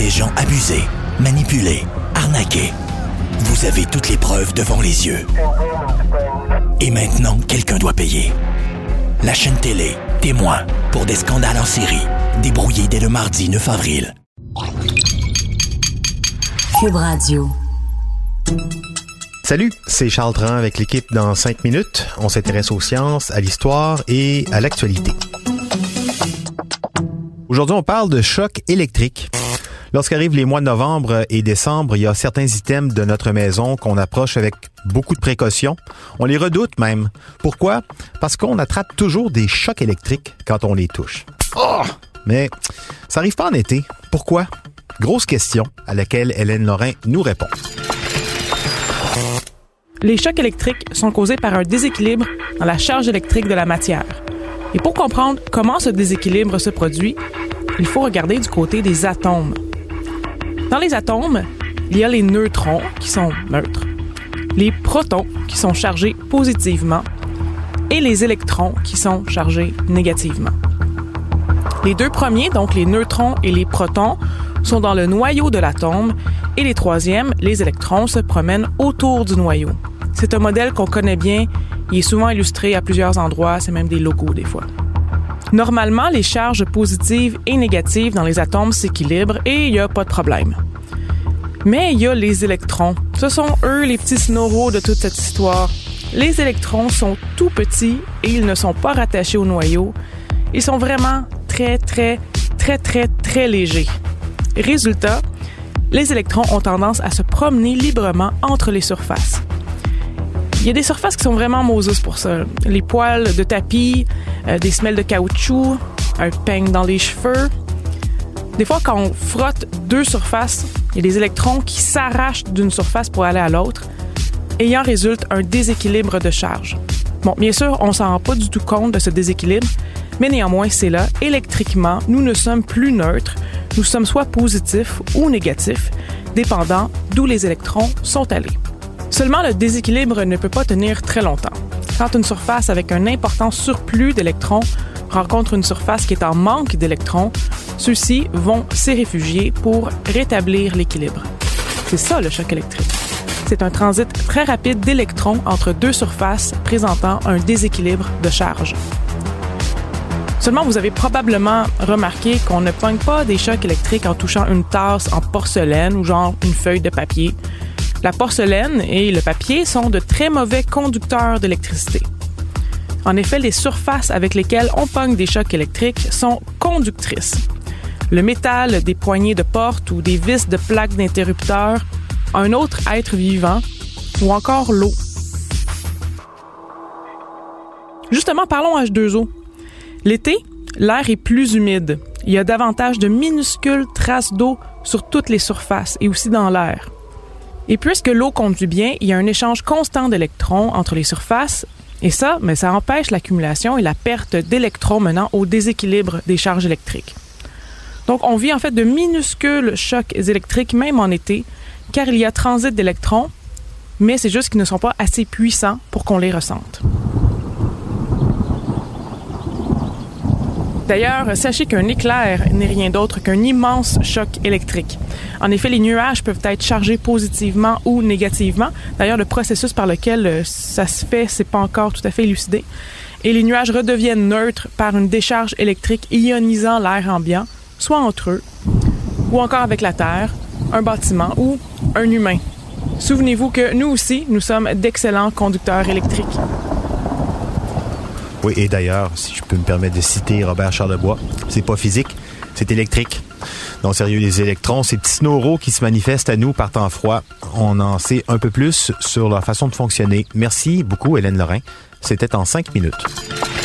des gens abusés, manipulés, arnaqués. Vous avez toutes les preuves devant les yeux. Et maintenant, quelqu'un doit payer. La chaîne télé, témoin, pour des scandales en série, débrouillés dès le mardi 9 avril. Cube Radio. Salut, c'est Charles Dran avec l'équipe dans 5 minutes. On s'intéresse aux sciences, à l'histoire et à l'actualité. Aujourd'hui, on parle de choc électrique. Lorsqu'arrivent les mois de novembre et décembre, il y a certains items de notre maison qu'on approche avec beaucoup de précautions. On les redoute même. Pourquoi? Parce qu'on attrape toujours des chocs électriques quand on les touche. Oh! Mais ça n'arrive pas en été. Pourquoi? Grosse question à laquelle Hélène Lorrain nous répond. Les chocs électriques sont causés par un déséquilibre dans la charge électrique de la matière. Et pour comprendre comment ce déséquilibre se produit, il faut regarder du côté des atomes. Dans les atomes, il y a les neutrons qui sont neutres, les protons qui sont chargés positivement et les électrons qui sont chargés négativement. Les deux premiers, donc les neutrons et les protons, sont dans le noyau de l'atome et les troisièmes, les électrons, se promènent autour du noyau. C'est un modèle qu'on connaît bien, il est souvent illustré à plusieurs endroits, c'est même des logos des fois. Normalement, les charges positives et négatives dans les atomes s'équilibrent et il n'y a pas de problème. Mais il y a les électrons. Ce sont eux les petits snorros de toute cette histoire. Les électrons sont tout petits et ils ne sont pas rattachés au noyau. Ils sont vraiment très légers. Résultat, les électrons ont tendance à se promener librement entre les surfaces. Il y a des surfaces qui sont vraiment Moses pour ça. Les poils de tapis, des semelles de caoutchouc, un peigne dans les cheveux. Des fois, quand on frotte deux surfaces, il y a des électrons qui s'arrachent d'une surface pour aller à l'autre et il en résulte un déséquilibre de charge. Bon, bien sûr, on ne s'en rend pas du tout compte de ce déséquilibre, mais néanmoins, c'est là. Électriquement, nous ne sommes plus neutres. Nous sommes soit positifs ou négatifs, dépendant d'où les électrons sont allés. Seulement, le déséquilibre ne peut pas tenir très longtemps. Quand une surface avec un important surplus d'électrons rencontre une surface qui est en manque d'électrons, ceux-ci vont s'y réfugier pour rétablir l'équilibre. C'est ça le choc électrique. C'est un transit très rapide d'électrons entre deux surfaces présentant un déséquilibre de charge. Seulement, vous avez probablement remarqué qu'on ne pogne pas des chocs électriques en touchant une tasse en porcelaine ou genre une feuille de papier. La porcelaine et le papier sont de très mauvais conducteurs d'électricité. En effet, les surfaces avec lesquelles on pogne des chocs électriques sont conductrices. Le métal des poignées de porte ou des vis de plaques d'interrupteurs, un autre être vivant ou encore l'eau. Justement, parlons H2O. L'été, l'air est plus humide. Il y a davantage de minuscules traces d'eau sur toutes les surfaces et aussi dans l'air. Et puisque l'eau conduit bien, il y a un échange constant d'électrons entre les surfaces et ça empêche l'accumulation et la perte d'électrons menant au déséquilibre des charges électriques. Donc, on vit en fait de minuscules chocs électriques même en été car il y a transit d'électrons, mais c'est juste qu'ils ne sont pas assez puissants pour qu'on les ressente. D'ailleurs, sachez qu'un éclair n'est rien d'autre qu'un immense choc électrique. En effet, les nuages peuvent être chargés positivement ou négativement. D'ailleurs, le processus par lequel ça se fait, c'est pas encore tout à fait élucidé. Et les nuages redeviennent neutres par une décharge électrique ionisant l'air ambiant, soit entre eux, ou encore avec la Terre, un bâtiment ou un humain. Souvenez-vous que nous aussi, nous sommes d'excellents conducteurs électriques. Oui, et d'ailleurs, si je peux me permettre de citer Robert Charlebois, c'est pas physique, c'est électrique. Non, sérieux, les électrons, ces petits snorros qui se manifestent à nous par temps froid, on en sait un peu plus sur leur façon de fonctionner. Merci beaucoup, Hélène Lorrain. C'était en 5 minutes.